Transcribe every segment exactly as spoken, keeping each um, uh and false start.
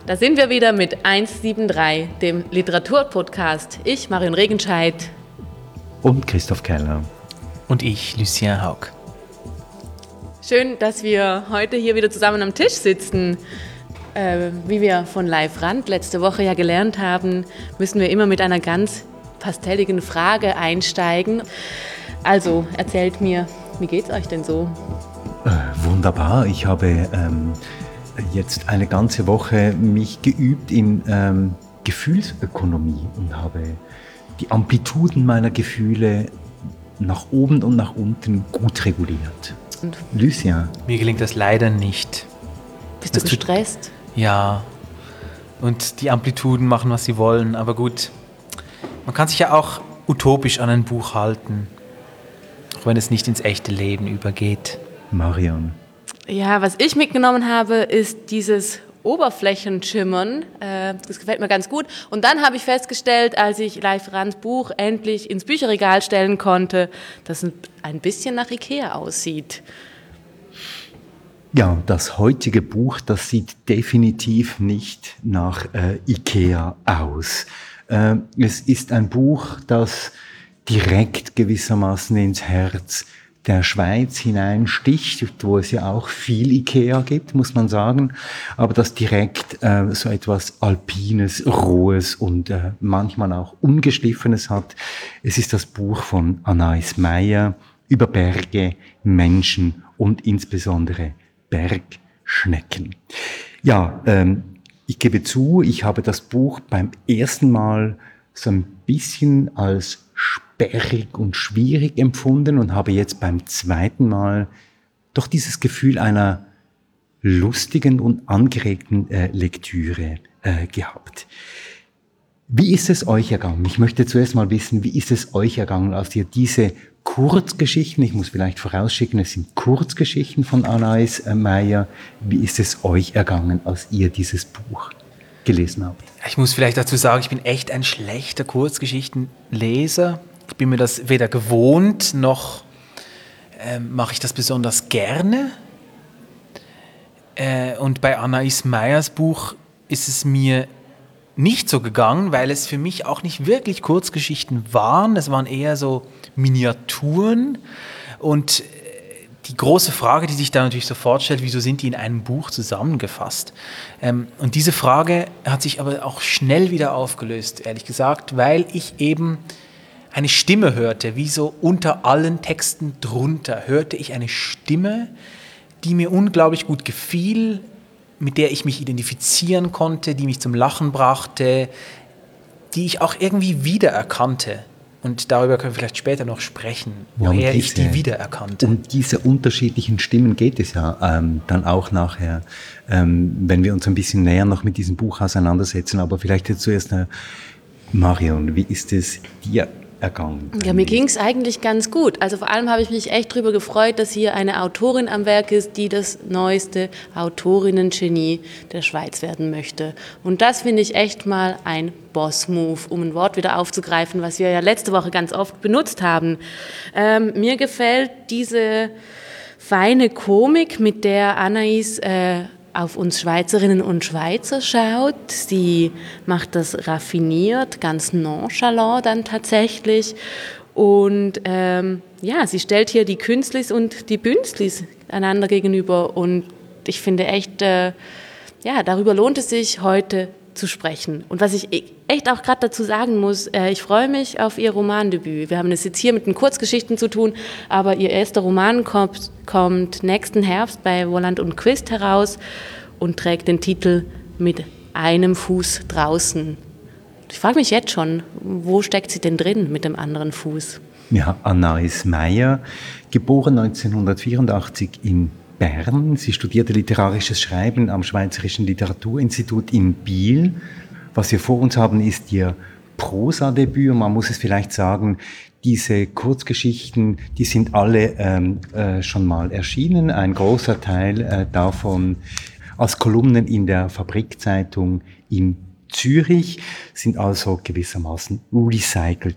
Da sind wir wieder mit eins sieben drei, dem Literaturpodcast. Ich, Marion Regenscheid. Und Christoph Keller. Und ich, Lucien Haug. Schön, dass wir heute hier wieder zusammen am Tisch sitzen. Äh, wie wir von Live Rand letzte Woche ja gelernt haben, müssen wir immer mit einer ganz pastelligen Frage einsteigen. Also, erzählt mir, wie geht's euch denn so? Äh, wunderbar. Ich habe ähm, jetzt eine ganze Woche mich geübt in ähm, Gefühlsökonomie und habe die Amplituden meiner Gefühle nach oben und nach unten gut reguliert. Und Lucien? Mir gelingt das leider nicht. Bist du das gestresst? Tut, ja. Und die Amplituden machen, was sie wollen. Aber gut, man kann sich ja auch utopisch an ein Buch halten. Auch wenn es nicht ins echte Leben übergeht. Marion? Ja, was ich mitgenommen habe, ist dieses Oberflächenschimmern. Äh, das gefällt mir ganz gut. Und dann habe ich festgestellt, als ich Live Rands Buch endlich ins Bücherregal stellen konnte, dass es ein bisschen nach Ikea aussieht. Ja, das heutige Buch, das sieht definitiv nicht nach äh, Ikea aus. Äh, es ist ein Buch, das direkt gewissermaßen ins Herz der Schweiz hineinsticht, wo es ja auch viel Ikea gibt, muss man sagen, aber das direkt äh, so etwas Alpines, Rohes und äh, manchmal auch Ungeschliffenes hat. Es ist das Buch von Anais Meier über Berge, Menschen und insbesondere Bergschnecken. Ja, ähm, ich gebe zu, ich habe das Buch beim ersten Mal so ein bisschen als sperrig und schwierig empfunden und habe jetzt beim zweiten Mal doch dieses Gefühl einer lustigen und angeregten äh, Lektüre äh, gehabt. Wie ist es euch ergangen? Ich möchte zuerst mal wissen, wie ist es euch ergangen, als ihr diese Kurzgeschichten, ich muss vielleicht vorausschicken, es sind Kurzgeschichten von Anais äh, Meier, wie ist es euch ergangen, als ihr dieses Buch gelesen habt? Ich muss vielleicht dazu sagen, ich bin echt ein schlechter Kurzgeschichtenleser. Ich bin mir das weder gewohnt, noch äh, mache ich das besonders gerne. Äh, und bei Anais Meiers Buch ist es mir nicht so gegangen, weil es für mich auch nicht wirklich Kurzgeschichten waren. Es waren eher so Miniaturen. Und die große Frage, die sich da natürlich sofort stellt, wieso sind die in einem Buch zusammengefasst? Ähm, und diese Frage hat sich aber auch schnell wieder aufgelöst, ehrlich gesagt, weil ich eben eine Stimme hörte, wie so unter allen Texten drunter, hörte ich eine Stimme, die mir unglaublich gut gefiel, mit der ich mich identifizieren konnte, die mich zum Lachen brachte, die ich auch irgendwie wiedererkannte. Und darüber können wir vielleicht später noch sprechen, woher ja, diese, ich die wiedererkannte. Um diese unterschiedlichen Stimmen geht es ja ähm, dann auch nachher, ähm, wenn wir uns ein bisschen näher noch mit diesem Buch auseinandersetzen. Aber vielleicht jetzt zuerst, äh, Marion, wie ist es dir ergangen? Ja, mir ging es eigentlich ganz gut. Also vor allem habe ich mich echt darüber gefreut, dass hier eine Autorin am Werk ist, die das neueste Autorinnen-Genie der Schweiz werden möchte. Und das finde ich echt mal ein Boss-Move, um ein Wort wieder aufzugreifen, was wir ja letzte Woche ganz oft benutzt haben. Ähm, mir gefällt diese feine Komik, mit der Anais äh, auf uns Schweizerinnen und Schweizer schaut. Sie macht das raffiniert, ganz nonchalant dann tatsächlich. Und ähm, ja, sie stellt hier die Künstlis und die Bünstlis einander gegenüber. Und ich finde echt, äh, ja, darüber lohnt es sich, heute zu sprechen. Und was ich echt auch gerade dazu sagen muss, äh, ich freue mich auf ihr Romandebüt. Wir haben es jetzt hier mit den Kurzgeschichten zu tun, aber ihr erster Roman kommt, kommt nächsten Herbst bei Wolland und Quist heraus und trägt den Titel Mit einem Fuß draußen. Ich frage mich jetzt schon, wo steckt sie denn drin mit dem anderen Fuß? Ja, Anais Meier, geboren neunzehnhundertvierundachtzig in Bern. Sie studierte literarisches Schreiben am Schweizerischen Literaturinstitut in Biel. Was wir vor uns haben, ist ihr Prosadebüt. Man muss es vielleicht sagen, diese Kurzgeschichten, die sind alle ähm, äh, schon mal erschienen. Ein großer Teil äh, davon als Kolumnen in der Fabrikzeitung in Zürich, sind also gewissermaßen recycelte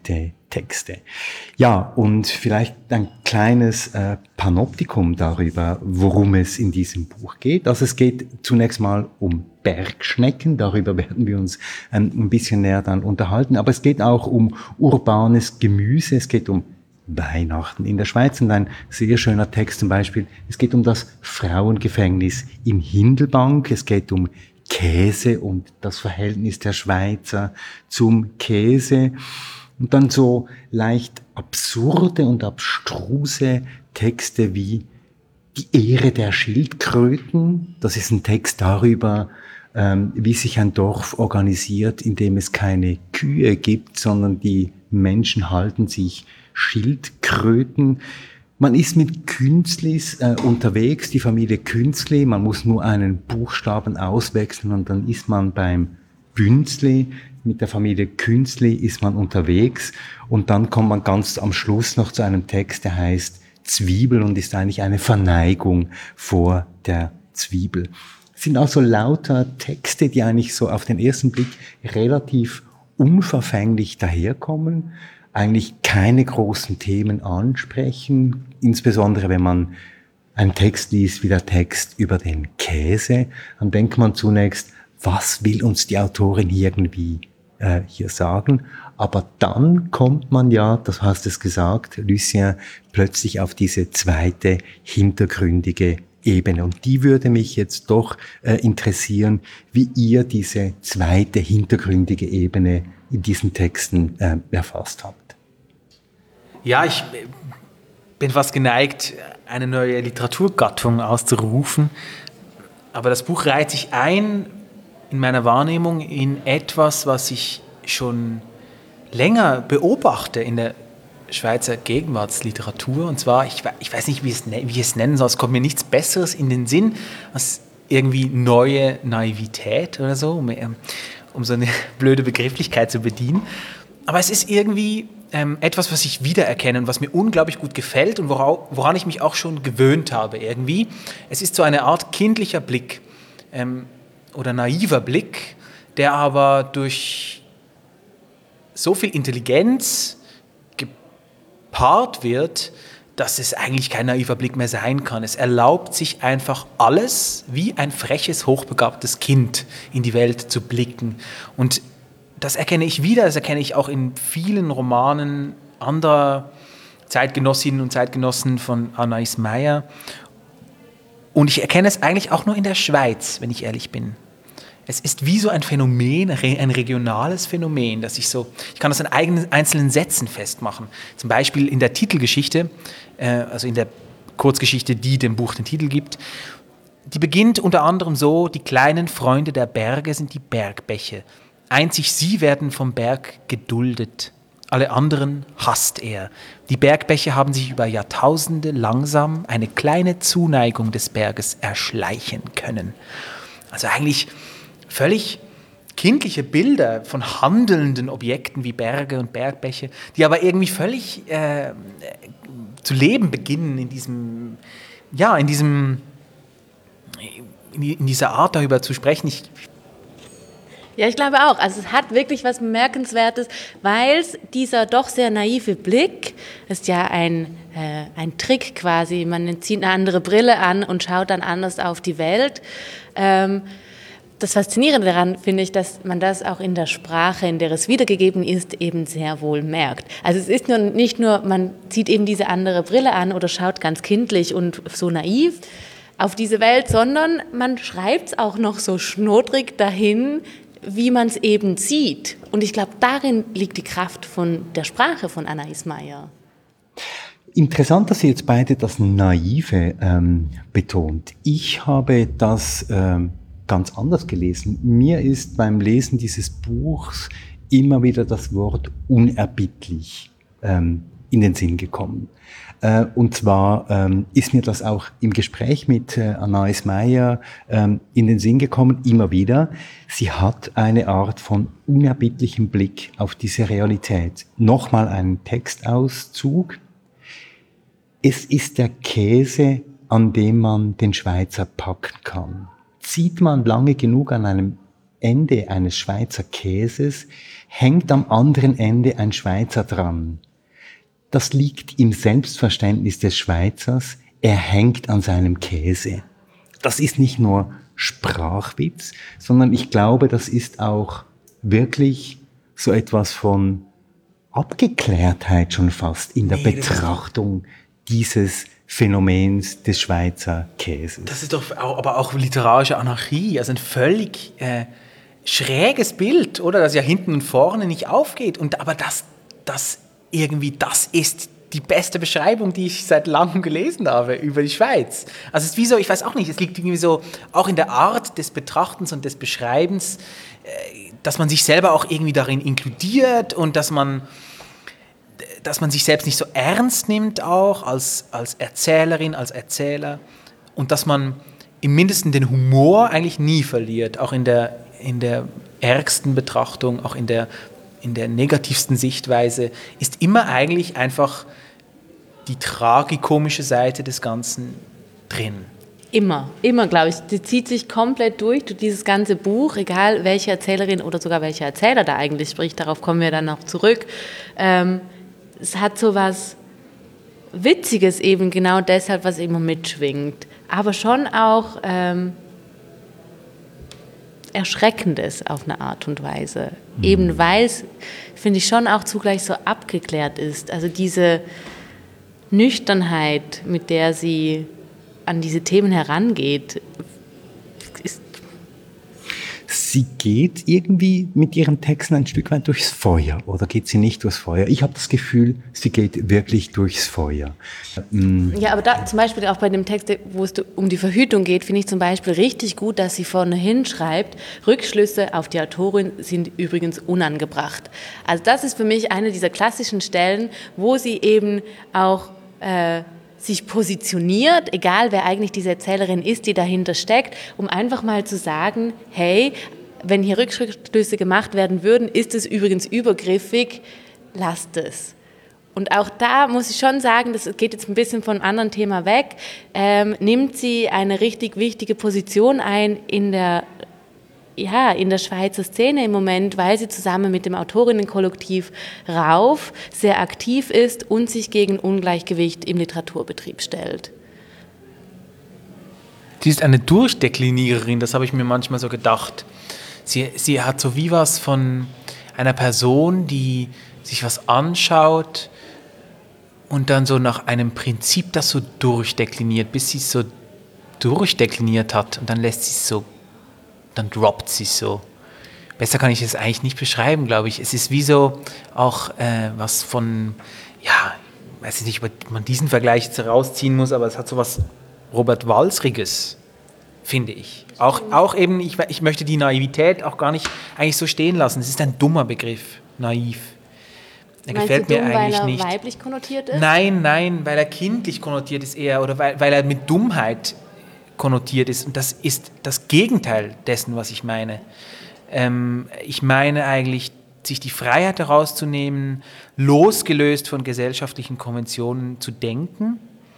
Texte. Ja, und vielleicht ein kleines äh, Panoptikum darüber, worum es in diesem Buch geht. Also es geht zunächst mal um Bergschnecken, darüber werden wir uns ähm, ein bisschen näher dann unterhalten, aber es geht auch um urbanes Gemüse, es geht um Weihnachten in der Schweiz und ein sehr schöner Text zum Beispiel, es geht um das Frauengefängnis in Hindelbank, es geht um Käse und das Verhältnis der Schweizer zum Käse. Und dann so leicht absurde und abstruse Texte wie Die Ehre der Schildkröten. Das ist ein Text darüber, ähm, wie sich ein Dorf organisiert, in dem es keine Kühe gibt, sondern die Menschen halten sich Schildkröten. Man ist mit Künstlis äh, unterwegs, die Familie Künstli. Man muss nur einen Buchstaben auswechseln und dann ist man beim Bünzli. Mit der Familie Künstli ist man unterwegs und dann kommt man ganz am Schluss noch zu einem Text, der heißt Zwiebel und ist eigentlich eine Verneigung vor der Zwiebel. Es sind also lauter Texte, die eigentlich so auf den ersten Blick relativ unverfänglich daherkommen, eigentlich keine großen Themen ansprechen, insbesondere wenn man einen Text liest wie der Text über den Käse, dann denkt man zunächst, was will uns die Autorin hier irgendwie äh, hier sagen? Aber dann kommt man ja, das hast es gesagt, Lucien, plötzlich auf diese zweite hintergründige Ebene. Und die würde mich jetzt doch äh, interessieren, wie ihr diese zweite hintergründige Ebene in diesen Texten äh, erfasst habt. Ja, ich bin fast geneigt, eine neue Literaturgattung auszurufen. Aber das Buch reiht sich ein in meiner Wahrnehmung in etwas, was ich schon länger beobachte in der Schweizer Gegenwartsliteratur. Und zwar, ich, ich weiß nicht, wie, es, wie ich es nennen soll, es kommt mir nichts Besseres in den Sinn, als irgendwie neue Naivität oder so, um, um so eine blöde Begrifflichkeit zu bedienen. Aber es ist irgendwie ähm, etwas, was ich wiedererkenne und was mir unglaublich gut gefällt und woran, woran ich mich auch schon gewöhnt habe irgendwie. Es ist so eine Art kindlicher Blick ähm, oder naiver Blick, der aber durch so viel Intelligenz gepaart wird, dass es eigentlich kein naiver Blick mehr sein kann. Es erlaubt sich einfach alles, wie ein freches, hochbegabtes Kind in die Welt zu blicken. Und das erkenne ich wieder, das erkenne ich auch in vielen Romanen anderer Zeitgenossinnen und Zeitgenossen von Anais Meier. Und ich erkenne es eigentlich auch nur in der Schweiz, wenn ich ehrlich bin. Es ist wie so ein Phänomen, ein regionales Phänomen, dass ich so, ich kann das in eigenen, einzelnen Sätzen festmachen. Zum Beispiel in der Titelgeschichte, äh, also in der Kurzgeschichte, die dem Buch den Titel gibt. Die beginnt unter anderem so: Die kleinen Freunde der Berge sind die Bergbäche. Einzig sie werden vom Berg geduldet. Alle anderen hasst er. Die Bergbäche haben sich über Jahrtausende langsam eine kleine Zuneigung des Berges erschleichen können. Also eigentlich völlig kindliche Bilder von handelnden Objekten wie Berge und Bergbäche, die aber irgendwie völlig äh, zu leben beginnen in diesem, ja, in diesem, in dieser Art darüber zu sprechen. Ich, Ja, ich glaube auch. Also es hat wirklich was Bemerkenswertes, weil dieser doch sehr naive Blick ist ja ein, äh, ein Trick quasi. Man zieht eine andere Brille an und schaut dann anders auf die Welt. Ähm, das Faszinierende daran finde ich, dass man das auch in der Sprache, in der es wiedergegeben ist, eben sehr wohl merkt. Also es ist nur, nicht nur, man zieht eben diese andere Brille an oder schaut ganz kindlich und so naiv auf diese Welt, sondern man schreibt es auch noch so schnodrig dahin, wie man es eben sieht. Und ich glaube, darin liegt die Kraft von der Sprache von Anais Meier. Interessant, dass Sie jetzt beide das Naive ähm, betont. Ich habe das ähm, ganz anders gelesen. Mir ist beim Lesen dieses Buchs immer wieder das Wort unerbittlich ähm, in den Sinn gekommen. Äh, und zwar ähm, ist mir das auch im Gespräch mit äh, Anais Meier ähm, in den Sinn gekommen, immer wieder. Sie hat eine Art von unerbittlichem Blick auf diese Realität. Nochmal einen Textauszug. Es ist der Käse, an dem man den Schweizer packen kann. Zieht man lange genug an einem Ende eines Schweizer Käses hängt am anderen Ende ein Schweizer dran. Das liegt im Selbstverständnis des Schweizers, er hängt an seinem Käse. Das ist nicht nur Sprachwitz, sondern ich glaube, das ist auch wirklich so etwas von Abgeklärtheit schon fast in der nee, Betrachtung dieses Phänomens des Schweizer Käses. Das ist doch auch, aber auch literarische Anarchie, also ein völlig äh, schräges Bild, oder, das ja hinten und vorne nicht aufgeht. Und aber das, das irgendwie, das ist die beste Beschreibung, die ich seit langem gelesen habe über die Schweiz. Also es ist wie so, ich weiß auch nicht, es liegt irgendwie so auch in der Art des Betrachtens und des Beschreibens, äh, dass man sich selber auch irgendwie darin inkludiert und dass man dass man sich selbst nicht so ernst nimmt auch als, als Erzählerin, als Erzähler und dass man im Mindesten den Humor eigentlich nie verliert, auch in der, in der ärgsten Betrachtung, auch in der, in der negativsten Sichtweise, ist immer eigentlich einfach die tragikomische Seite des Ganzen drin. Immer, immer, glaube ich. Die zieht sich komplett durch, durch dieses ganze Buch, egal welche Erzählerin oder sogar welcher Erzähler da eigentlich spricht, darauf kommen wir dann noch zurück. Ähm, Es hat so was Witziges eben genau deshalb, was immer mitschwingt, aber schon auch ähm, Erschreckendes auf eine Art und Weise. Mhm. Eben weil es, finde ich, schon auch zugleich so abgeklärt ist. Also diese Nüchternheit, mit der sie an diese Themen herangeht, ist. Sie geht irgendwie mit ihren Texten ein Stück weit durchs Feuer, oder geht sie nicht durchs Feuer? Ich habe das Gefühl, sie geht wirklich durchs Feuer. Mm. Ja, aber da zum Beispiel auch bei dem Text, wo es um die Verhütung geht, finde ich zum Beispiel richtig gut, dass sie vorne hinschreibt, Rückschlüsse auf die Autorin sind übrigens unangebracht. Also das ist für mich eine dieser klassischen Stellen, wo sie eben auch äh, sich positioniert, egal wer eigentlich diese Erzählerin ist, die dahinter steckt, um einfach mal zu sagen, hey, wenn hier Rückschlüsse gemacht werden würden, ist es übrigens übergriffig, lasst es. Und auch da muss ich schon sagen, das geht jetzt ein bisschen von einem anderen Thema weg, ähm, nimmt sie eine richtig wichtige Position ein in der ja, in der Schweizer Szene im Moment, weil sie zusammen mit dem Autorinnenkollektiv Rauf sehr aktiv ist und sich gegen Ungleichgewicht im Literaturbetrieb stellt. Sie ist eine Durchdekliniererin, das habe ich mir manchmal so gedacht. Sie, sie hat so wie was von einer Person, die sich was anschaut und dann so nach einem Prinzip das so durchdekliniert, bis sie es so durchdekliniert hat und dann lässt sie es so, dann droppt sie so. Besser kann ich es eigentlich nicht beschreiben, glaube ich. Es ist wie so auch äh, was von, ja, ich weiß nicht, ob man diesen Vergleich jetzt rausziehen muss, aber es hat so was Robert Walsriges, finde ich. Auch, auch eben, ich, ich möchte die Naivität auch gar nicht eigentlich so stehen lassen. Es ist ein dummer Begriff, naiv. Er Meinst gefällt du dumm, mir eigentlich weil er nicht. weiblich konnotiert ist? Nein, nein, weil er kindlich konnotiert ist eher oder weil, weil er mit Dummheit konnotiert ist. Und das ist das Gegenteil dessen, was ich meine. Ähm, ich meine eigentlich, sich die Freiheit herauszunehmen, losgelöst von gesellschaftlichen Konventionen zu denken,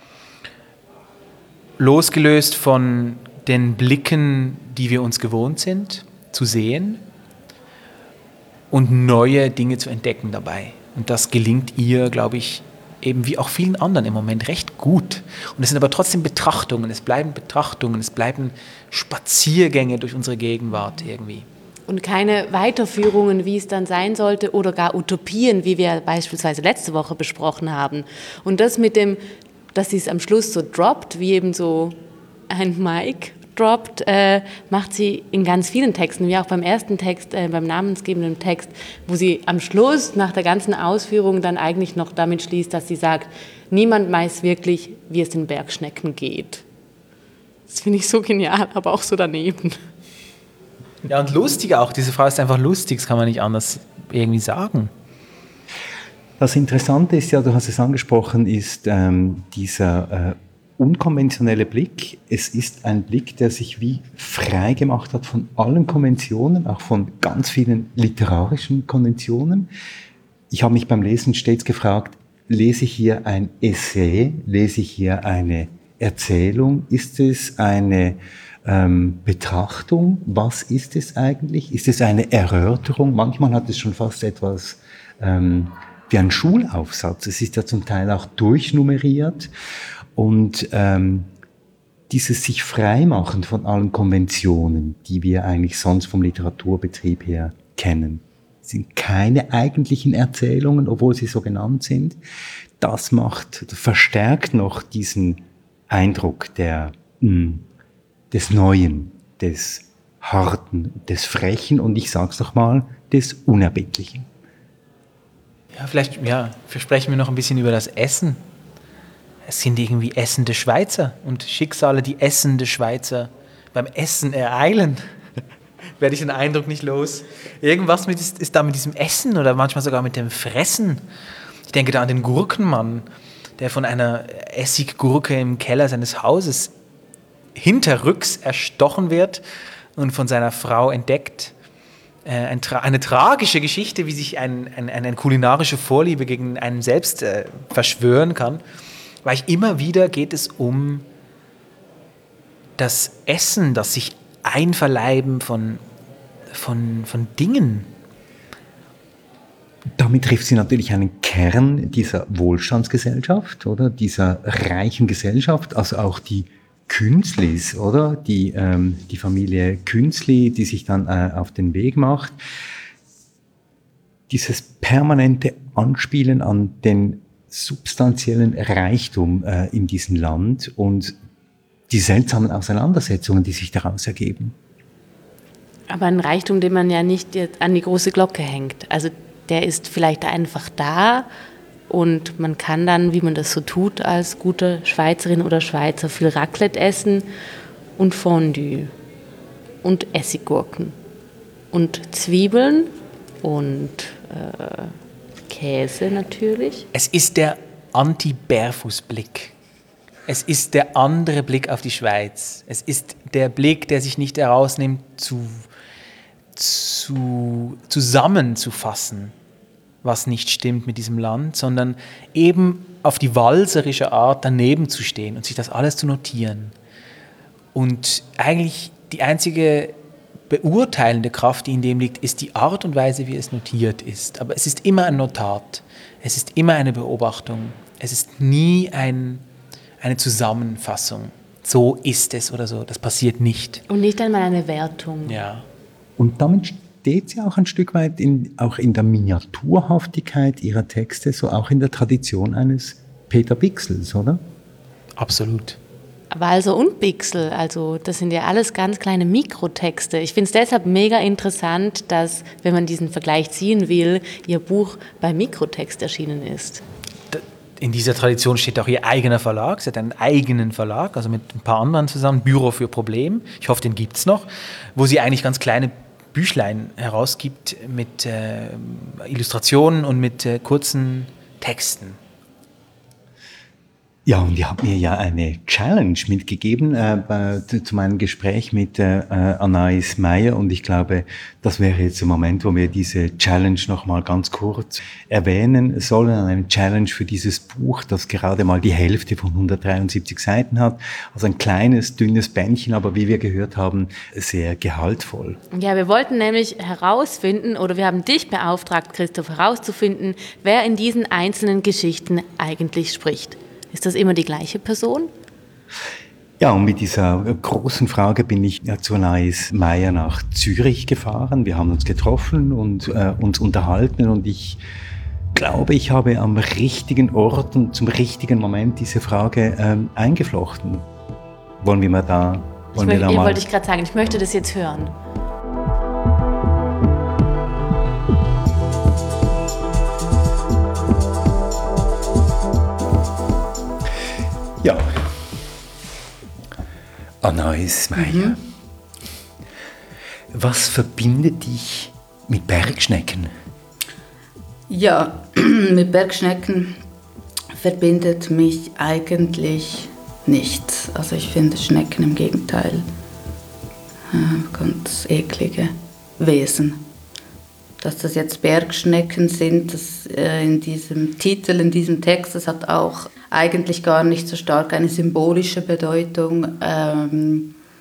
losgelöst von den Blicken, die wir uns gewohnt sind, zu sehen und neue Dinge zu entdecken dabei. Und das gelingt ihr, glaube ich, eben wie auch vielen anderen im Moment recht gut. Und es sind aber trotzdem Betrachtungen, es bleiben Betrachtungen, es bleiben Spaziergänge durch unsere Gegenwart irgendwie. Und keine Weiterführungen, wie es dann sein sollte, oder gar Utopien, wie wir beispielsweise letzte Woche besprochen haben. Und das mit dem, dass sie es am Schluss so droppt, wie eben so ein Mic droppt, äh, macht sie in ganz vielen Texten, wie auch beim ersten Text, äh, beim namensgebenden Text, wo sie am Schluss nach der ganzen Ausführung dann eigentlich noch damit schließt, dass sie sagt, niemand weiß wirklich, wie es den Bergschnecken geht. Das finde ich so genial, aber auch so daneben. Ja, und lustig auch. Diese Frau ist einfach lustig, das kann man nicht anders irgendwie sagen. Das Interessante ist ja, du hast es angesprochen, ist ähm, dieser äh, unkonventionelle Blick. Es ist ein Blick, der sich wie frei gemacht hat von allen Konventionen, auch von ganz vielen literarischen Konventionen. Ich habe mich beim Lesen stets gefragt, lese ich hier ein Essay, lese ich hier eine Erzählung, ist es eine ähm, Betrachtung. Was ist es eigentlich? Ist es eine Erörterung? Manchmal hat es schon fast etwas ähm, wie ein Schulaufsatz. Es ist ja zum Teil auch durchnummeriert und ähm, dieses sich freimachen von allen Konventionen, die wir eigentlich sonst vom Literaturbetrieb her kennen, sind keine eigentlichen Erzählungen, obwohl sie so genannt sind. Das macht, verstärkt noch diesen Eindruck der, mh, des Neuen, des Harten, des Frechen und ich sag's noch mal, des Unerbittlichen. Ja, vielleicht ja, versprechen wir noch ein bisschen über das Essen. Es sind irgendwie essende Schweizer und Schicksale, die essende Schweizer beim Essen ereilen. Werde ich den Eindruck nicht los. Irgendwas mit, ist, ist da mit diesem Essen oder manchmal sogar mit dem Fressen. Ich denke da an den Gurkenmann, der von einer Essiggurke im Keller seines Hauses hinterrücks erstochen wird und von seiner Frau entdeckt. Äh, ein, eine tragische Geschichte, wie sich ein, ein, eine kulinarische Vorliebe gegen einen selbst äh, verschwören kann. Weil ich immer wieder geht es um das Essen, das sich einverleiben von, von, von Dingen. Damit trifft sie natürlich einen Kern dieser Wohlstandsgesellschaft, oder? Dieser reichen Gesellschaft, also auch die Künzlis, oder? Die, ähm, die Familie Künzli, die sich dann äh, auf den Weg macht. Dieses permanente Anspielen an den substanziellen Reichtum äh, in diesem Land und die seltsamen Auseinandersetzungen, die sich daraus ergeben. Aber ein Reichtum, den man ja nicht jetzt an die große Glocke hängt. Also der ist vielleicht einfach da und man kann dann, wie man das so tut, als gute Schweizerin oder Schweizer viel Raclette essen und Fondue und Essiggurken und Zwiebeln und äh, Käse natürlich. Es ist der Anti-Berfus-Blick. Es ist der andere Blick auf die Schweiz. Es ist der Blick, der sich nicht herausnimmt, zu, zu, zusammenzufassen, was nicht stimmt mit diesem Land, sondern eben auf die walserische Art daneben zu stehen und sich das alles zu notieren. Und eigentlich die einzige beurteilende Kraft, die in dem liegt, ist die Art und Weise, wie es notiert ist. Aber es ist immer ein Notat, es ist immer eine Beobachtung, es ist nie ein, eine Zusammenfassung. So ist es oder so, das passiert nicht. Und nicht einmal eine Wertung. Ja. Und damit steht sie auch ein Stück weit in, auch in der Miniaturhaftigkeit ihrer Texte, so auch in der Tradition eines Peter Bichsels, oder? Absolut. Walser und Bichsel, also das sind ja alles ganz kleine Mikrotexte. Ich finde es deshalb mega interessant, dass, wenn man diesen Vergleich ziehen will, ihr Buch bei Mikrotext erschienen ist. In dieser Tradition steht auch ihr eigener Verlag. Sie hat einen eigenen Verlag, also mit ein paar anderen zusammen, Büro für Problem. Ich hoffe, den gibt es noch, wo sie eigentlich ganz kleine Büchlein herausgibt mit äh, Illustrationen und mit äh, kurzen Texten. Ja, und ihr habt mir ja eine Challenge mitgegeben äh, bei, zu meinem Gespräch mit äh, Anais Meier und ich glaube, das wäre jetzt der Moment, wo wir diese Challenge noch mal ganz kurz erwähnen sollen. Eine Challenge für dieses Buch, das gerade mal die Hälfte von hundertdreiundsiebzig Seiten hat. Also ein kleines, dünnes Bändchen, aber wie wir gehört haben, sehr gehaltvoll. Ja, wir wollten nämlich herausfinden, oder wir haben dich beauftragt, Christoph, herauszufinden, wer in diesen einzelnen Geschichten eigentlich spricht. Ist das immer die gleiche Person? Ja, und mit dieser großen Frage bin ich zu Anais Meier nach Zürich gefahren. Wir haben uns getroffen und äh, uns unterhalten und ich glaube, ich habe am richtigen Ort und zum richtigen Moment diese Frage ähm, eingeflochten. Wollen wir mal da, wollen ich wir da möchte, mal... wollte ich gerade sagen, ich möchte das jetzt hören. Ja, Anais Meier, mhm. Was verbindet dich mit Bergschnecken? Ja, mit Bergschnecken verbindet mich eigentlich nichts. Also ich finde Schnecken im Gegenteil äh, ganz eklige Wesen. Dass das jetzt Bergschnecken sind, das äh, in diesem Titel, in diesem Text, das hat auch eigentlich gar nicht so stark eine symbolische Bedeutung. Ähm,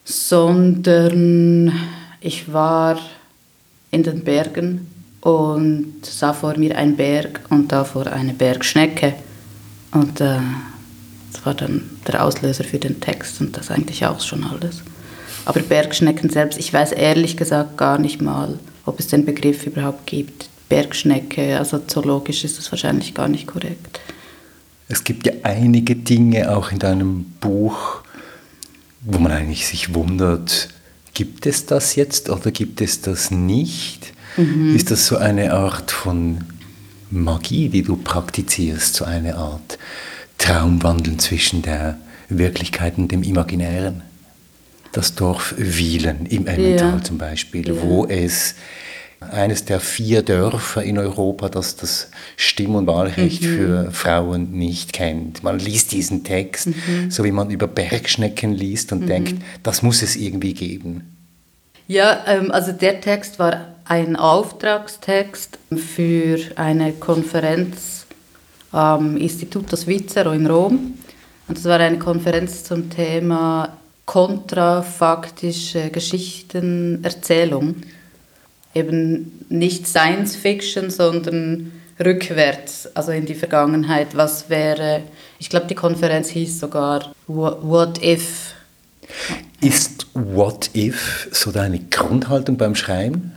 sondern ich war in den Bergen und sah vor mir einen Berg und davor eine Bergschnecke. Und äh, das war dann der Auslöser für den Text und das eigentlich auch schon alles. Aber Bergschnecken selbst, ich weiß ehrlich gesagt gar nicht mal, ob es den Begriff überhaupt gibt. Bergschnecke, also zoologisch ist das wahrscheinlich gar nicht korrekt. Es gibt ja einige Dinge auch in deinem Buch, wo man eigentlich sich wundert, gibt es das jetzt oder gibt es das nicht? Mhm. Ist das so eine Art von Magie, die du praktizierst, so eine Art Traumwandeln zwischen der Wirklichkeit und dem Imaginären? Das Dorf Wielen im Emmental ja. zum Beispiel, ja. wo es eines der vier Dörfer in Europa, das das Stimm- und Wahlrecht mhm. für Frauen nicht kennt. Man liest diesen Text, mhm. so wie man über Bergschnecken liest und mhm. denkt, das muss es irgendwie geben. Ja, ähm, also der Text war ein Auftragstext für eine Konferenz am Istituto Svizzero in Rom. Und das war eine Konferenz zum Thema kontrafaktische Geschichtenerzählung. Eben nicht Science Fiction, sondern rückwärts, also in die Vergangenheit. Was wäre, ich glaube, die Konferenz hieß sogar What If. Ist What If so deine Grundhaltung beim Schreiben?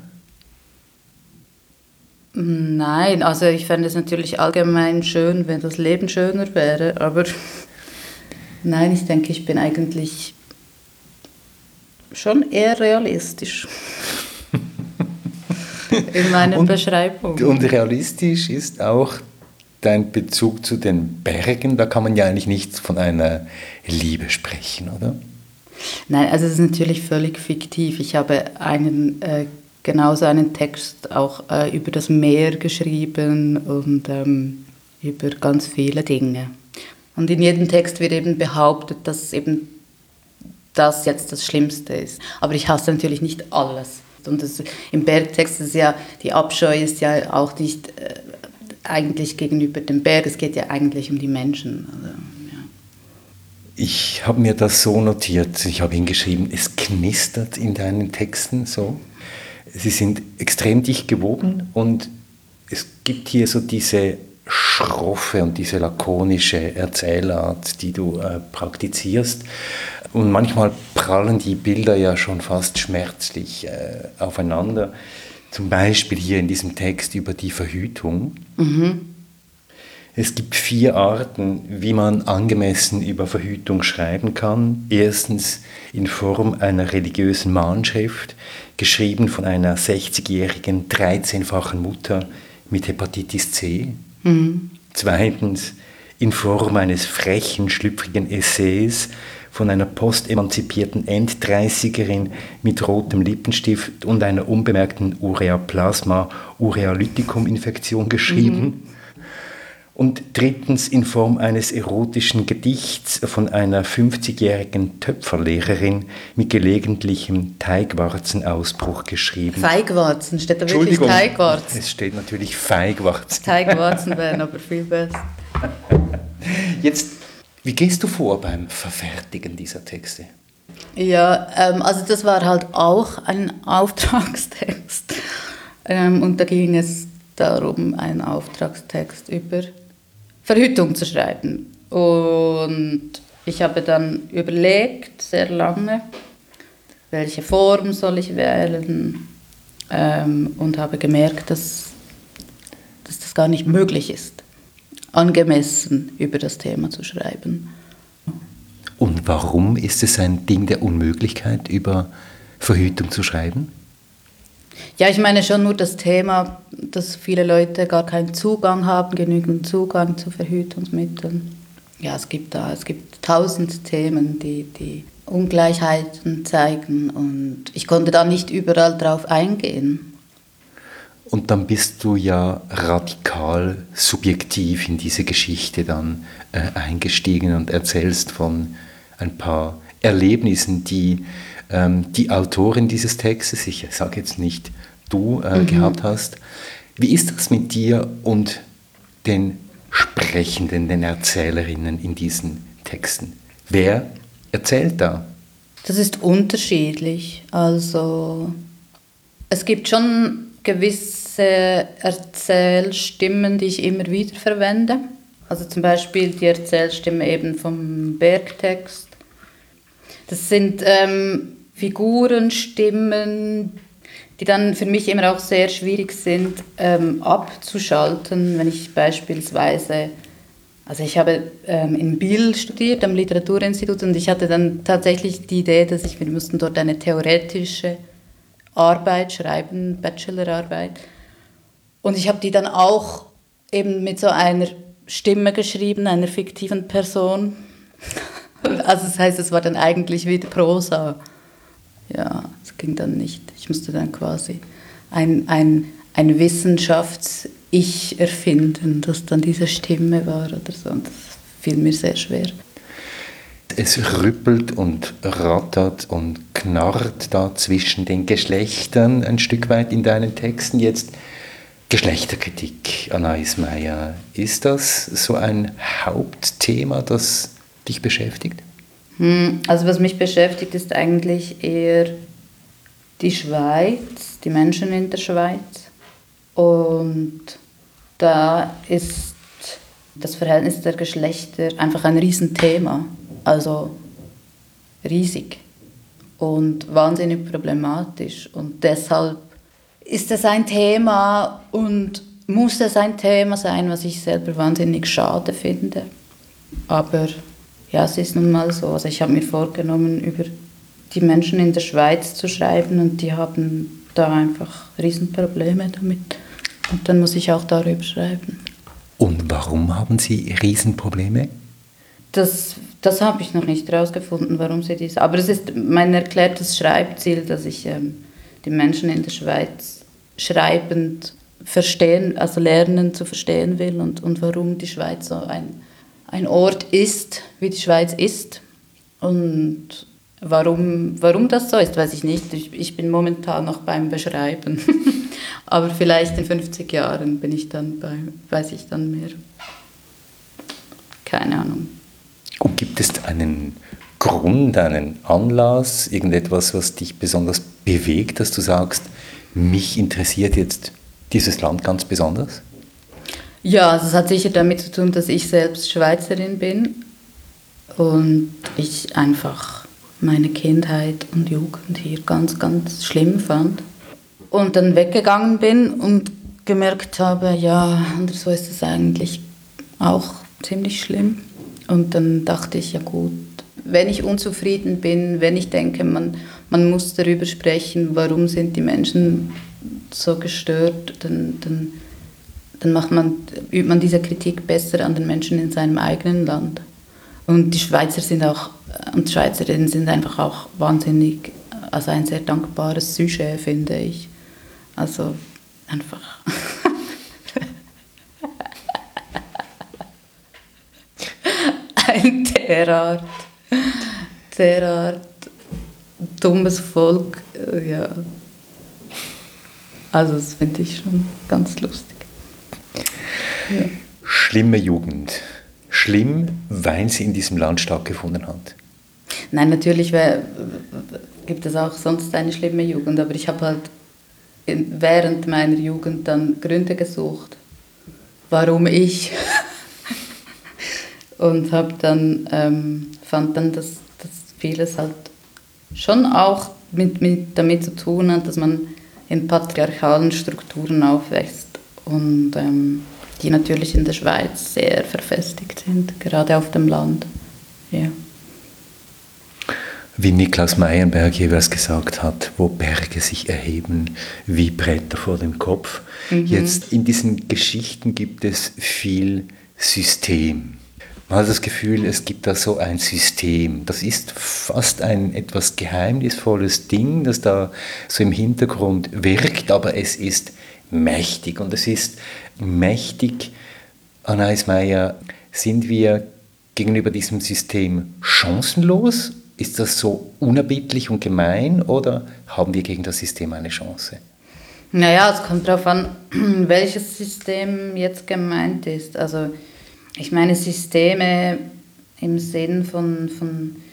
Nein, also ich fände es natürlich allgemein schön, wenn das Leben schöner wäre, aber nein, ich denke, ich bin eigentlich schon eher realistisch in meinen und, Beschreibungen. Und realistisch ist auch dein Bezug zu den Bergen. Da kann man ja eigentlich nicht von einer Liebe sprechen, oder? Nein, also es ist natürlich völlig fiktiv. Ich habe einen, äh, genauso einen Text auch äh, über das Meer geschrieben und ähm, über ganz viele Dinge. Und in jedem Text wird eben behauptet, dass eben das jetzt das Schlimmste ist. Aber ich hasse natürlich nicht alles. Und das, im Bergtext ist ja, die Abscheu ist ja auch nicht äh, eigentlich gegenüber dem Berg, es geht ja eigentlich um die Menschen. Also, ja. Ich habe mir das so notiert, ich habe hingeschrieben, es knistert in deinen Texten so. Sie sind extrem dicht gewoben und es gibt hier so diese schroffe und diese lakonische Erzählart, die du äh, praktizierst. Und manchmal prallen die Bilder ja schon fast schmerzlich äh, aufeinander. Zum Beispiel hier in diesem Text über die Verhütung. Mhm. Es gibt vier Arten, wie man angemessen über Verhütung schreiben kann. Erstens in Form einer religiösen Mahnschrift, geschrieben von einer sechzigjährigen, dreizehnfachen Mutter mit Hepatitis C. Mhm. Zweitens in Form eines frechen, schlüpfrigen Essays von einer postemanzipierten Enddreißigerin mit rotem Lippenstift und einer unbemerkten Ureaplasma-Urealytikum-Infektion geschrieben. Mhm. Und drittens in Form eines erotischen Gedichts von einer fünfzigjährigen Töpferlehrerin mit gelegentlichem Teigwarzenausbruch geschrieben. Feigwarzen, steht da wirklich Teigwarzen? Es steht natürlich Feigwarzen. Teigwarzen wären aber viel besser. Jetzt, wie gehst du vor beim Verfertigen dieser Texte? Ja, ähm, also das war halt auch ein Auftragstext. Ähm, und da ging es darum, einen Auftragstext über Verhütung zu schreiben. Und ich habe dann überlegt, sehr lange, welche Form soll ich wählen, ähm, und habe gemerkt, dass, dass das gar nicht möglich ist, angemessen über das Thema zu schreiben. Und warum ist es ein Ding der Unmöglichkeit, über Verhütung zu schreiben? Ja, ich meine schon nur das Thema, dass viele Leute gar keinen Zugang haben, genügend Zugang zu Verhütungsmitteln. Ja, es gibt da, es gibt tausend Themen, die die Ungleichheiten zeigen und ich konnte da nicht überall drauf eingehen. Und dann bist du ja radikal subjektiv in diese Geschichte dann äh, eingestiegen und erzählst von ein paar Erlebnissen, die ähm, die Autorin dieses Textes, ich sage jetzt nicht du, äh, mhm. gehabt hast. Wie ist das mit dir und den Sprechenden, den Erzählerinnen in diesen Texten? Wer erzählt da? Das ist unterschiedlich. Also es gibt schon gewisse Erzählstimmen, die ich immer wieder verwende. Also zum Beispiel die Erzählstimme eben vom Bergtext. Das sind ähm, Figurenstimmen, die dann für mich immer auch sehr schwierig sind, ähm, abzuschalten, wenn ich beispielsweise, also ich habe ähm, in Biel studiert, am Literaturinstitut, und ich hatte dann tatsächlich die Idee, dass ich, wir mussten dort eine theoretische Arbeit schreiben, Bachelorarbeit, und ich habe die dann auch eben mit so einer Stimme geschrieben, einer fiktiven Person. Also das heißt, es war dann eigentlich wieder Prosa. Ja, es ging dann nicht. Ich musste dann quasi ein, ein, ein Wissenschafts-Ich erfinden, das dann diese Stimme war oder so. Und das fiel mir sehr schwer. Es rüppelt und rattert und knarrt da zwischen den Geschlechtern ein Stück weit in deinen Texten. Jetzt Geschlechterkritik, Anais Meier. Ist das so ein Hauptthema, das dich beschäftigt? Also was mich beschäftigt, ist eigentlich eher die Schweiz, die Menschen in der Schweiz. Und da ist das Verhältnis der Geschlechter einfach ein Riesenthema. Also riesig und wahnsinnig problematisch. Und deshalb ist es ein Thema und muss es ein Thema sein, was ich selber wahnsinnig schade finde. Aber ja, es ist nun mal so. Also ich habe mir vorgenommen, über die Menschen in der Schweiz zu schreiben, und die haben da einfach Riesenprobleme damit. Und dann muss ich auch darüber schreiben. Und warum haben Sie Riesenprobleme? Das, das habe ich noch nicht herausgefunden, warum sie dies... Aber es ist mein erklärtes Schreibziel, dass ich ähm, die Menschen in der Schweiz schreibend verstehen, also lernen zu verstehen will, und, und warum die Schweiz so ein... ein Ort ist, wie die Schweiz ist. Und warum, warum das so ist, weiß ich nicht. Ich, ich bin momentan noch beim Beschreiben. Aber vielleicht in fünfzig Jahren bin ich dann bei, weiß ich dann mehr. Keine Ahnung. Und gibt es einen Grund, einen Anlass, irgendetwas, was dich besonders bewegt, dass du sagst, mich interessiert jetzt dieses Land ganz besonders? Ja, also es hat sicher damit zu tun, dass ich selbst Schweizerin bin und ich einfach meine Kindheit und Jugend hier ganz, ganz schlimm fand. Und dann weggegangen bin und gemerkt habe, ja, anderswo ist es eigentlich auch ziemlich schlimm. Und dann dachte ich, ja gut, wenn ich unzufrieden bin, wenn ich denke, man, man muss darüber sprechen, warum sind die Menschen so gestört, dann... dann dann macht man, übt man diese Kritik besser an den Menschen in seinem eigenen Land. Und die Schweizer sind auch, und Schweizerinnen sind einfach auch wahnsinnig, also ein sehr dankbares Sujet, finde ich. Also einfach. ein derart, derart dummes Volk, ja. Also das finde ich schon ganz lustig. Ja. Schlimme Jugend. Schlimm, weil sie in diesem Land stattgefunden hat. Nein, natürlich wär, gibt es auch sonst eine schlimme Jugend, aber ich habe halt in, während meiner Jugend dann Gründe gesucht, warum ich. Und habe dann, ähm, fand dann, dass, dass vieles halt schon auch mit, mit damit zu tun hat, dass man in patriarchalen Strukturen aufwächst. Und ähm, die natürlich in der Schweiz sehr verfestigt sind, gerade auf dem Land. Ja. Wie Niklaus Meyerberg jeweils gesagt hat, wo Berge sich erheben wie Bretter vor dem Kopf. Mhm. Jetzt in diesen Geschichten gibt es viel System. Man hat das Gefühl, es gibt da so ein System. Das ist fast ein etwas geheimnisvolles Ding, das da so im Hintergrund wirkt, aber es ist mächtig. Und es ist mächtig, Anais Meier, sind wir gegenüber diesem System chancenlos? Ist das so unerbittlich und gemein oder haben wir gegen das System eine Chance? Naja, es kommt darauf an, welches System jetzt gemeint ist. Also ich meine Systeme im Sinn von, von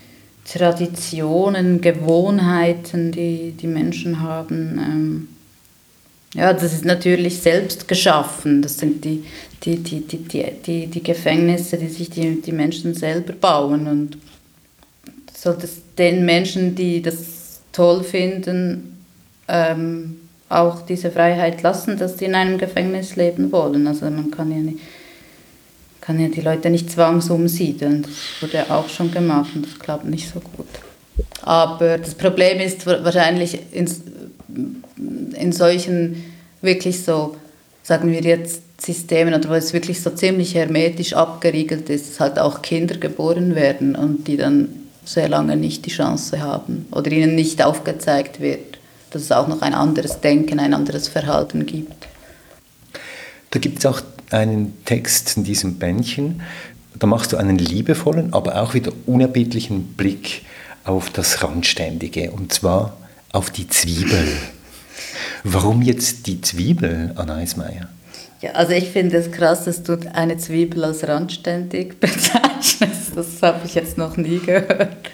Traditionen, Gewohnheiten, die die Menschen haben. Ähm, ja, das ist natürlich selbst geschaffen. Das sind die, die, die, die, die, die, die Gefängnisse, die sich die, die Menschen selber bauen. Und sollte es den Menschen, die das toll finden, ähm, auch diese Freiheit lassen, dass sie in einem Gefängnis leben wollen. Also man kann ja, nicht, kann ja die Leute nicht zwangsumsiedeln. Das wurde auch schon gemacht und das klappt nicht so gut. Aber das Problem ist wahrscheinlich in, in solchen wirklich so, sagen wir jetzt, Systemen, oder wo es wirklich so ziemlich hermetisch abgeriegelt ist, dass halt auch Kinder geboren werden und die dann sehr lange nicht die Chance haben oder ihnen nicht aufgezeigt wird, dass es auch noch ein anderes Denken, ein anderes Verhalten gibt. Da gibt es auch einen Text in diesem Bändchen, da machst du einen liebevollen, aber auch wieder unerbittlichen Blick auf das Randständige, und zwar auf die Zwiebel. Warum jetzt die Zwiebel, Anna Eismeier? Ja, also ich finde es krass, dass du eine Zwiebel als randständig bezeichnest. Das habe ich jetzt noch nie gehört.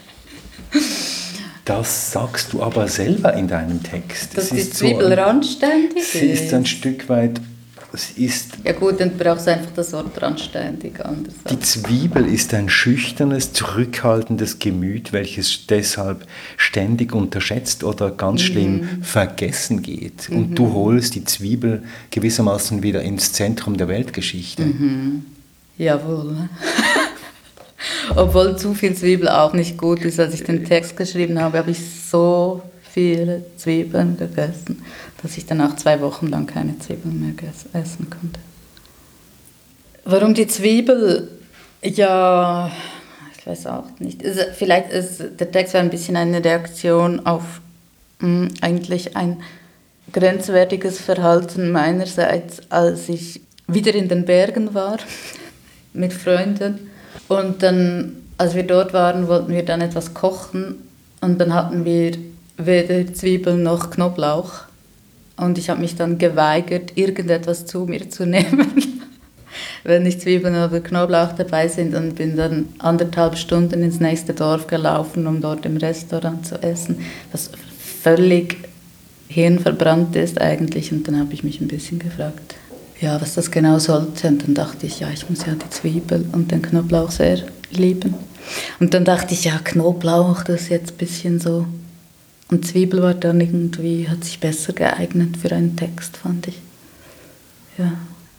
Das sagst du aber selber in deinem Text. Dass die Zwiebel so ein, randständig ist? Sie ist ein Stück weit... Sie ist, ja gut, dann brauchst du einfach das Wort randständig. Anders die Zwiebel ist ein schüchternes, zurückhaltendes Gemüt, welches deshalb ständig unterschätzt oder ganz mhm. schlimm vergessen geht. Und mhm. du holst die Zwiebel gewissermaßen wieder ins Zentrum der Weltgeschichte. Mhm. Jawohl. Obwohl zu viel Zwiebel auch nicht gut ist. Als ich den Text geschrieben habe, habe ich so viele Zwiebeln gegessen, dass ich dann auch zwei Wochen lang keine Zwiebeln mehr essen konnte. Warum die Zwiebel? Ja, ich weiß auch nicht. Also vielleicht ist der Text war ein bisschen eine Reaktion auf mh, eigentlich ein grenzwertiges Verhalten meinerseits, als ich wieder in den Bergen war mit Freunden. Und dann, als wir dort waren, wollten wir dann etwas kochen und dann hatten wir weder Zwiebeln noch Knoblauch. Und ich habe mich dann geweigert, irgendetwas zu mir zu nehmen, wenn nicht Zwiebeln oder Knoblauch dabei sind, und bin dann anderthalb Stunden ins nächste Dorf gelaufen, um dort im Restaurant zu essen, was völlig hirnverbrannt ist eigentlich. Und dann habe ich mich ein bisschen gefragt, ja, was das genau sollte. Und dann dachte ich, ja, ich muss ja die Zwiebel und den Knoblauch sehr lieben. Und dann dachte ich, ja, Knoblauch, das ist jetzt ein bisschen so... Und Zwiebel war dann irgendwie, hat sich besser geeignet für einen Text, fand ich. Ja.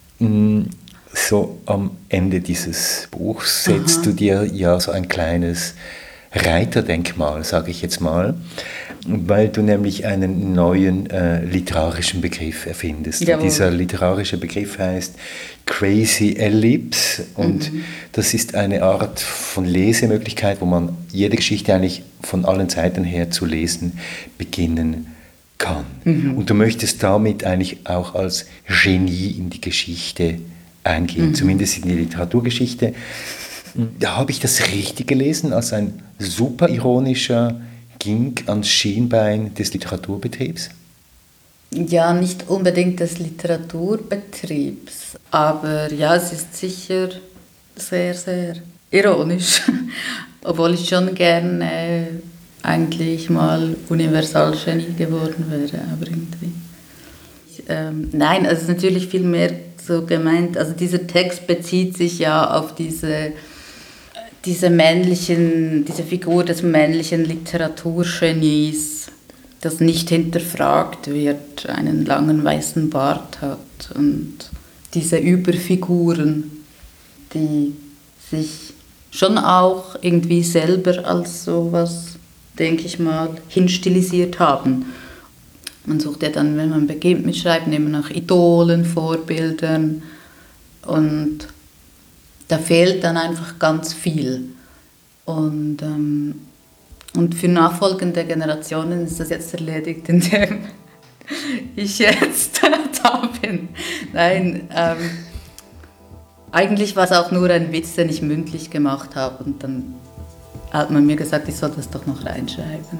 So am Ende dieses Buchs setzt Aha. du dir ja so ein kleines Reiterdenkmal, sage ich jetzt mal, weil du nämlich einen neuen äh, literarischen Begriff erfindest. Jawohl. Dieser literarische Begriff heißt Crazy Ellipse, und mhm. das ist eine Art von Lesemöglichkeit, wo man jede Geschichte eigentlich von allen Seiten her zu lesen beginnen kann. Mhm. Und du möchtest damit eigentlich auch als Genie in die Geschichte eingehen, mhm. zumindest in die Literaturgeschichte. Da habe ich das richtig gelesen, als ein super ironischer Gink ans Schienbein des Literaturbetriebs? Ja, nicht unbedingt des Literaturbetriebs, aber ja, es ist sicher sehr, sehr ironisch, obwohl ich schon gerne äh, eigentlich mal Universalgenie geworden wäre, aber irgendwie. Ich, ähm, nein, also es ist natürlich viel mehr so gemeint, also dieser Text bezieht sich ja auf diese, diese männlichen, diese Figur des männlichen Literaturgenies, das nicht hinterfragt wird, einen langen weißen Bart hat, und diese Überfiguren, die sich schon auch irgendwie selber als sowas, denke ich mal, hinstilisiert haben. Man sucht ja dann, wenn man beginnt mit Schreiben, immer nach Idolen, Vorbildern, und da fehlt dann einfach ganz viel. Und, ähm, und für nachfolgende Generationen ist das jetzt erledigt, indem ich jetzt da bin. Nein, ähm, eigentlich war es auch nur ein Witz, den ich mündlich gemacht habe, und dann hat man mir gesagt, ich soll das doch noch reinschreiben.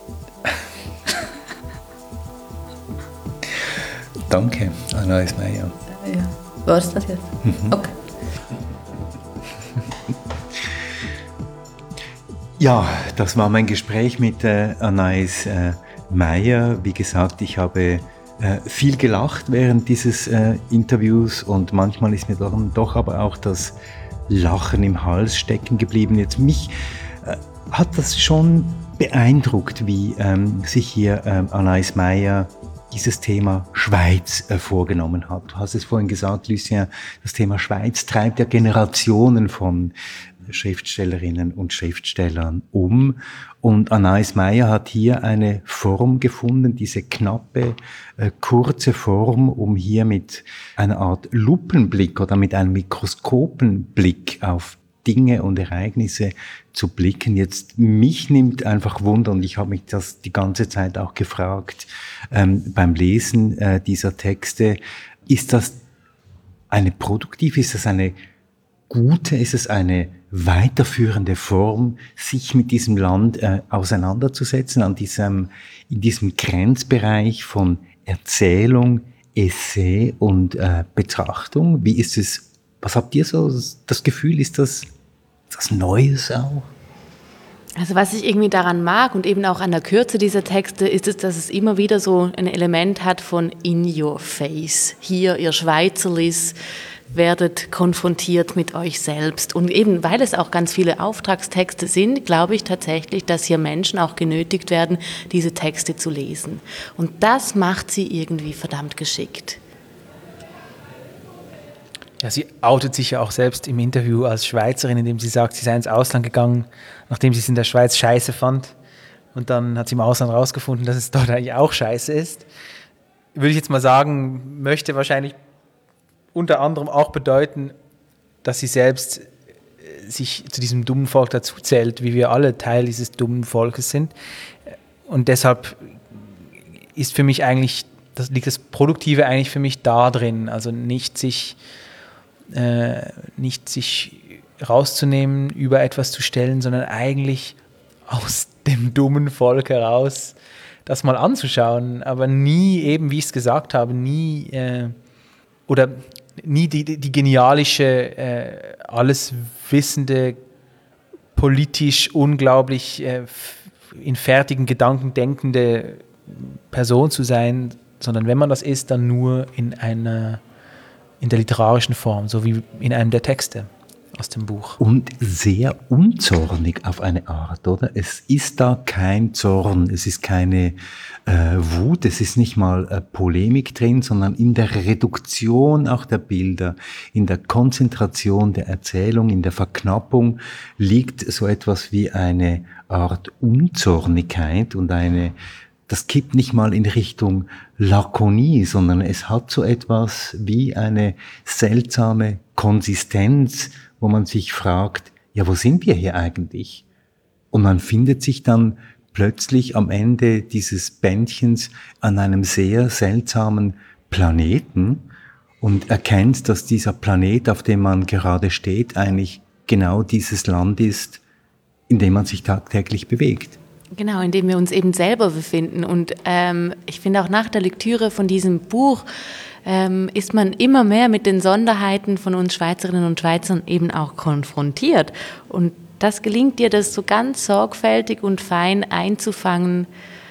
Danke, Anna Eismeier. Ja, war es das jetzt? Mhm. Okay. Ja, das war mein Gespräch mit äh, Anais äh, Meier. Wie gesagt, ich habe äh, viel gelacht während dieses äh, Interviews und manchmal ist mir dann doch aber auch das Lachen im Hals stecken geblieben. Jetzt mich äh, hat das schon beeindruckt, wie ähm, sich hier ähm, Anais Meier dieses Thema Schweiz äh, vorgenommen hat. Du hast es vorhin gesagt, Lucien, das Thema Schweiz treibt ja Generationen von Schriftstellerinnen und Schriftstellern um. Und Anais Meier hat hier eine Form gefunden, diese knappe, äh, kurze Form, um hier mit einer Art Lupenblick oder mit einem Mikroskopenblick auf Dinge und Ereignisse zu blicken. Jetzt mich nimmt einfach Wunder, und ich habe mich das die ganze Zeit auch gefragt, ähm, beim Lesen äh, dieser Texte, ist das eine produktive, ist das eine gute, ist es eine weiterführende Form, sich mit diesem Land äh, auseinanderzusetzen, an diesem, in diesem Grenzbereich von Erzählung, Essay und äh, Betrachtung? Wie ist es, was habt ihr so das Gefühl, ist das was Neues auch? Also was ich irgendwie daran mag und eben auch an der Kürze dieser Texte, ist es, dass es immer wieder so ein Element hat von in your face. Hier, ihr Schweizerlis, werdet konfrontiert mit euch selbst. Und eben, weil es auch ganz viele Auftragstexte sind, glaube ich tatsächlich, dass hier Menschen auch genötigt werden, diese Texte zu lesen. Und das macht sie irgendwie verdammt geschickt. Ja, sie outet sich ja auch selbst im Interview als Schweizerin, indem sie sagt, sie sei ins Ausland gegangen, nachdem sie es in der Schweiz scheiße fand. Und dann hat sie im Ausland rausgefunden, dass es dort eigentlich auch scheiße ist. Würde ich jetzt mal sagen, möchte wahrscheinlich unter anderem auch bedeuten, dass sie selbst sich zu diesem dummen Volk dazu zählt, wie wir alle Teil dieses dummen Volkes sind. Und deshalb ist für mich eigentlich, das liegt das Produktive eigentlich für mich da drin, also nicht sich, äh, nicht sich rauszunehmen, über etwas zu stellen, sondern eigentlich aus dem dummen Volk heraus das mal anzuschauen, aber nie eben, wie ich es gesagt habe, nie äh, oder nie die, die genialische, äh, alles wissende, politisch unglaublich äh, in fertigen Gedanken denkende Person zu sein, sondern wenn man das ist, dann nur in einer, in der literarischen Form, so wie in einem der Texte aus dem Buch. Und sehr unzornig auf eine Art, oder? Es ist da kein Zorn, es ist keine äh, Wut, es ist nicht mal äh, Polemik drin, sondern in der Reduktion auch der Bilder, in der Konzentration der Erzählung, in der Verknappung liegt so etwas wie eine Art Unzornigkeit und eine, das kippt nicht mal in Richtung Lakonie, sondern es hat so etwas wie eine seltsame Konsistenz, wo man sich fragt, ja, wo sind wir hier eigentlich? Und man findet sich dann plötzlich am Ende dieses Bändchens an einem sehr seltsamen Planeten und erkennt, dass dieser Planet, auf dem man gerade steht, eigentlich genau dieses Land ist, in dem man sich tagtäglich bewegt. Genau, in dem wir uns eben selber befinden. Und ähm, ich finde auch nach der Lektüre von diesem Buch ähm, ist man immer mehr mit den Sonderheiten von uns Schweizerinnen und Schweizern eben auch konfrontiert. Und das gelingt dir, das so ganz sorgfältig und fein einzufangen.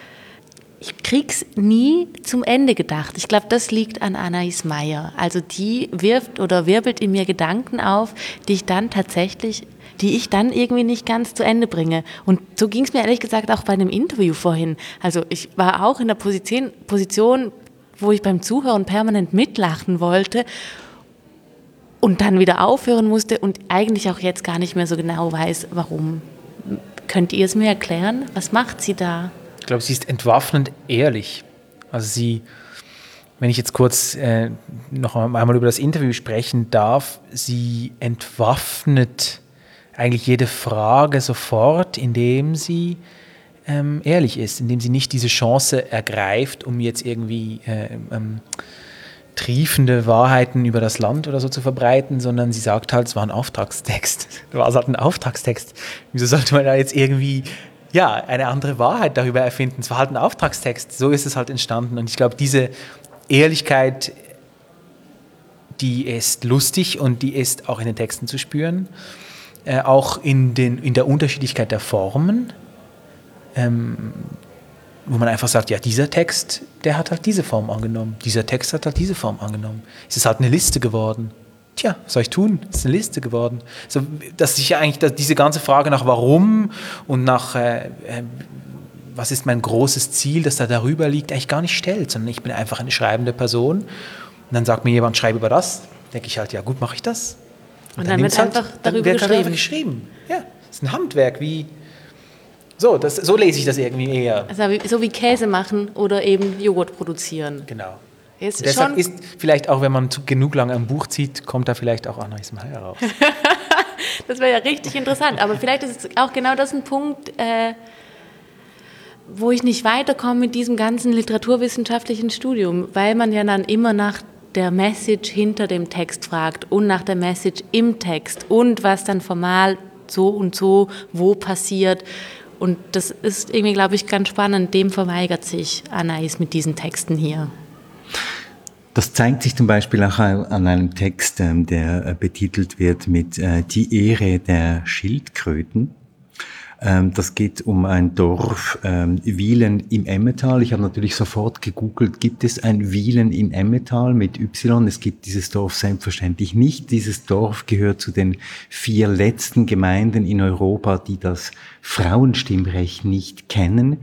Ich krieg's nie zum Ende gedacht. Ich glaube, das liegt an Anais Meier. Also die wirft oder wirbelt in mir Gedanken auf, die ich dann tatsächlich, die ich dann irgendwie nicht ganz zu Ende bringe. Und so ging es mir ehrlich gesagt auch bei dem Interview vorhin. Also ich war auch in der Position, Position, wo ich beim Zuhören permanent mitlachen wollte und dann wieder aufhören musste und eigentlich auch jetzt gar nicht mehr so genau weiß, warum. Könnt ihr es mir erklären? Was macht sie da? Ich glaube, sie ist entwaffnend ehrlich. Also sie, wenn ich jetzt kurz äh, noch einmal über das Interview sprechen darf, sie entwaffnet eigentlich jede Frage sofort, indem sie ähm, ehrlich ist, indem sie nicht diese Chance ergreift, um jetzt irgendwie äh, ähm, triefende Wahrheiten über das Land oder so zu verbreiten, sondern sie sagt halt, es war ein Auftragstext. Es war halt ein Auftragstext. Wieso sollte man da jetzt irgendwie ja, eine andere Wahrheit darüber erfinden? Es war halt ein Auftragstext. So ist es halt entstanden. Und ich glaube, diese Ehrlichkeit, die ist lustig und die ist auch in den Texten zu spüren. äh, auch in, den, in der Unterschiedlichkeit der Formen, ähm, wo man einfach sagt, ja, dieser Text, der hat halt diese Form angenommen, dieser Text hat halt diese Form angenommen. Es ist halt eine Liste geworden. Tja, was soll ich tun? Es ist eine Liste geworden. So, dass sich ja eigentlich dass diese ganze Frage nach Warum und nach äh, äh, was ist mein großes Ziel, das da darüber liegt, eigentlich gar nicht stellt, sondern ich bin einfach eine schreibende Person und dann sagt mir jemand, schreibe über das, denke ich halt, ja gut, mache ich das. Und, und dann, dann wird halt, einfach darüber wird geschrieben. Halt geschrieben. Ja, das ist ein Handwerk, wie so, das, so lese ich das irgendwie eher. Also so wie Käse machen oder eben Joghurt produzieren. Genau. Ist deshalb schon ist vielleicht auch, wenn man genug lange ein Buch zieht, kommt da vielleicht auch Anais Meier raus. Das wäre ja richtig interessant, aber vielleicht ist es auch genau das ein Punkt, äh, wo ich nicht weiterkomme mit diesem ganzen literaturwissenschaftlichen Studium, weil man ja dann immer nach der Message hinter dem Text fragt und nach der Message im Text und was dann formal so und so wo passiert. Und das ist irgendwie, glaube ich, ganz spannend. Dem verweigert sich Anais mit diesen Texten hier. Das zeigt sich zum Beispiel auch an einem Text, der betitelt wird mit Die Ehre der Schildkröten. Das geht um ein Dorf, Wielen im Emmental. Ich habe natürlich sofort gegoogelt, gibt es ein Wielen im Emmental mit Y? Es gibt dieses Dorf selbstverständlich nicht. Dieses Dorf gehört zu den vier letzten Gemeinden in Europa, die das Frauenstimmrecht nicht kennen.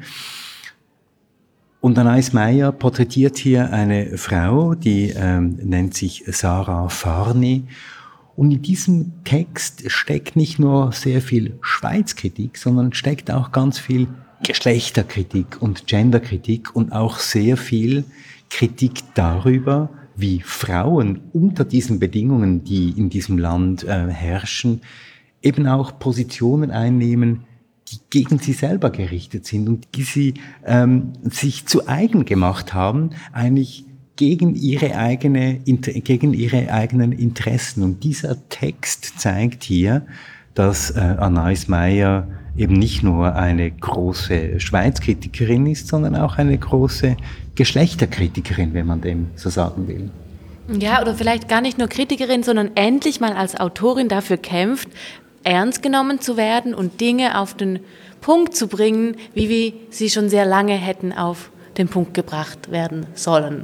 Und Anais Meier porträtiert hier eine Frau, die ähm, nennt sich Sarah Farni. Und in diesem Text steckt nicht nur sehr viel Schweizkritik, sondern steckt auch ganz viel Geschlechterkritik und Genderkritik und auch sehr viel Kritik darüber, wie Frauen unter diesen Bedingungen, die in diesem Land äh, herrschen, eben auch Positionen einnehmen, die gegen sie selber gerichtet sind und die sie ähm, sich zu eigen gemacht haben, eigentlich gegen ihre eigene, gegen ihre eigenen Interessen. Und dieser Text zeigt hier, dass äh, Anais Meier eben nicht nur eine große Schweizkritikerin ist, sondern auch eine große Geschlechterkritikerin, wenn man dem so sagen will. Ja, oder vielleicht gar nicht nur Kritikerin, sondern endlich mal als Autorin dafür kämpft, ernst genommen zu werden und Dinge auf den Punkt zu bringen, wie wir sie schon sehr lange hätten auf den Punkt gebracht werden sollen.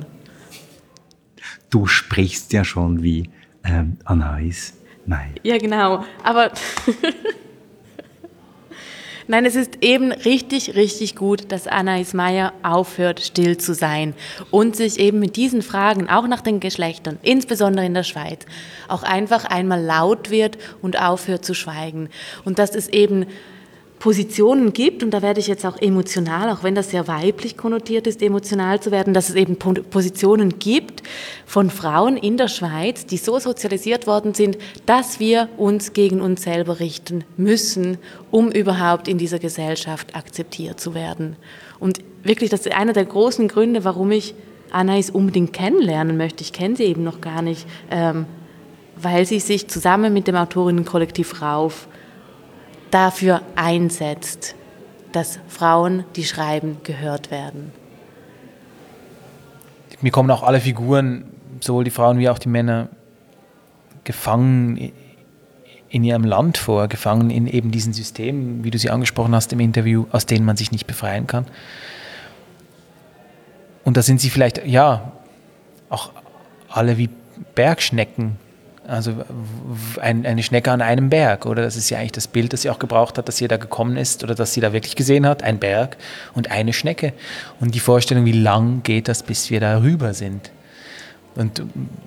Du sprichst ja schon wie ähm, Anais Meier. Ja, genau. Aber nein, es ist eben richtig, richtig gut, dass Anais Meier aufhört, still zu sein und sich eben mit diesen Fragen, auch nach den Geschlechtern, insbesondere in der Schweiz, auch einfach einmal laut wird und aufhört zu schweigen. Und dass es eben Positionen gibt, und da werde ich jetzt auch emotional, auch wenn das sehr weiblich konnotiert ist, emotional zu werden, dass es eben Positionen gibt von Frauen in der Schweiz, die so sozialisiert worden sind, dass wir uns gegen uns selber richten müssen, um überhaupt in dieser Gesellschaft akzeptiert zu werden. Und wirklich, das ist einer der großen Gründe, warum ich Anais unbedingt kennenlernen möchte. Ich kenne sie eben noch gar nicht, ähm, weil sie sich zusammen mit dem Autorinnenkollektiv Rauf dafür einsetzt, dass Frauen, die schreiben, gehört werden. Mir kommen auch alle Figuren, sowohl die Frauen wie auch die Männer, gefangen in ihrem Land vor, gefangen in eben diesen Systemen, wie du sie angesprochen hast im Interview, aus denen man sich nicht befreien kann. Und da sind sie vielleicht, ja, auch alle wie Bergschnecken. Also ein, eine Schnecke an einem Berg, oder? Das ist ja eigentlich das Bild, das sie auch gebraucht hat, dass sie da gekommen ist oder dass sie da wirklich gesehen hat, ein Berg und eine Schnecke. Und die Vorstellung, wie lang geht das, bis wir da rüber sind. Und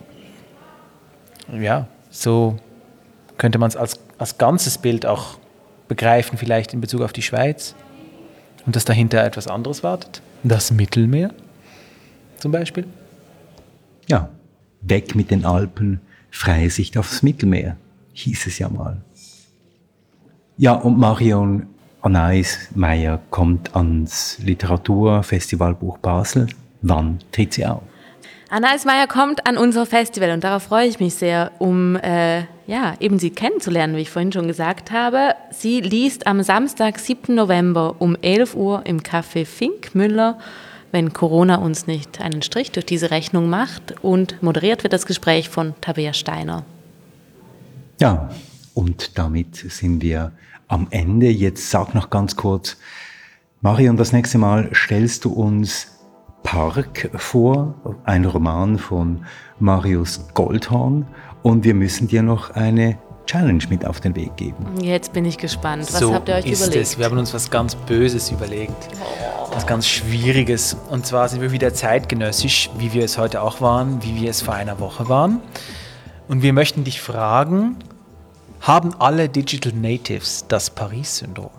ja, so könnte man es als, als ganzes Bild auch begreifen, vielleicht in Bezug auf die Schweiz. Und dass dahinter etwas anderes wartet. Das Mittelmeer zum Beispiel. Ja, weg mit den Alpen. Freie Sicht aufs Mittelmeer, hieß es ja mal. Ja, und Marion Anais Meier kommt ans Literaturfestival Buch Basel. Wann tritt sie auf? Anais Meier kommt an unser Festival und darauf freue ich mich sehr, um äh, ja, eben sie kennenzulernen, wie ich vorhin schon gesagt habe. Sie liest am Samstag, siebten November um elf Uhr im Café Finkmüller, wenn Corona uns nicht einen Strich durch diese Rechnung macht, und moderiert wird das Gespräch von Tabea Steiner. Ja, Und damit sind wir am Ende. Jetzt sag noch ganz kurz, Marion, das nächste Mal stellst du uns Park vor, ein Roman von Marius Goldhorn. Und wir müssen dir noch eine Challenge mit auf den Weg geben. Jetzt bin ich gespannt. Was so habt ihr euch ist überlegt? Es. Wir haben uns was ganz Böses überlegt. Was ganz Schwieriges. Und zwar sind wir wieder zeitgenössisch, wie wir es heute auch waren, wie wir es vor einer Woche waren. Und wir möchten dich fragen, haben alle Digital Natives das Paris-Syndrom?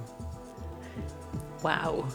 Wow.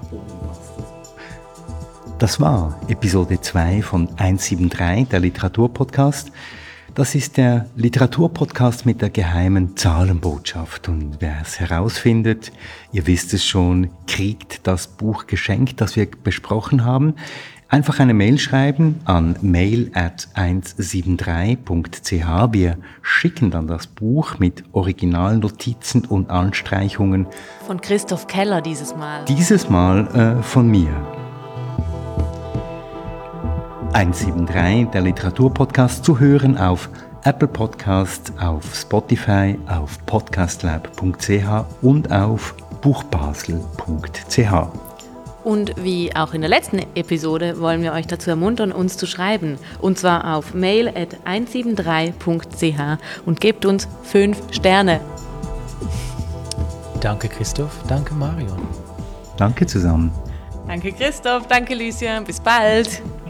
Das war Episode zwei von hundertdreißig, der Literaturpodcast. Das ist der Literaturpodcast mit der geheimen Zahlenbotschaft. Und wer es herausfindet, ihr wisst es schon, kriegt das Buch geschenkt, das wir besprochen haben. Einfach eine Mail schreiben an mail at hundertdreißig punkt c h. Wir schicken dann das Buch mit Originalnotizen und Anstreichungen. Von Christoph Keller dieses Mal. Dieses Mal äh, von mir. hundertdreißig, der Literaturpodcast, zu hören auf Apple Podcasts, auf Spotify, auf podcastlab punkt c h und auf buchbasel punkt c h. Und wie auch in der letzten Episode wollen wir euch dazu ermuntern, uns zu schreiben. Und zwar auf mail at hundertdreißig punkt c h und gebt uns fünf Sterne. Danke Christoph, danke Marion. Danke zusammen. Danke Christoph, danke Lucien, bis bald.